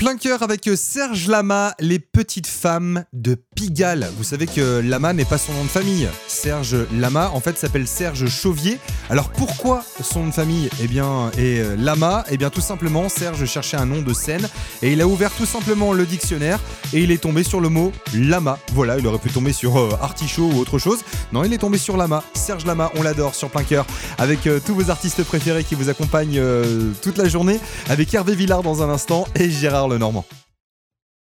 Plein cœur avec Serge Lama, les petites femmes de Pigalle. Vous savez que Lama n'est pas son nom de famille. Serge Lama, en fait, s'appelle Serge Chauvier. Alors pourquoi son nom de famille est Lama ? Tout simplement, Serge cherchait un nom de scène et il a ouvert tout simplement le dictionnaire et il est tombé sur le mot Lama. Voilà, il aurait pu tomber sur artichaut ou autre chose. Non, il est tombé sur Lama. Serge Lama, on l'adore sur Plein cœur avec tous vos artistes préférés qui vous accompagnent toute la journée avec Hervé Villard dans un instant et Gérard Lenormand.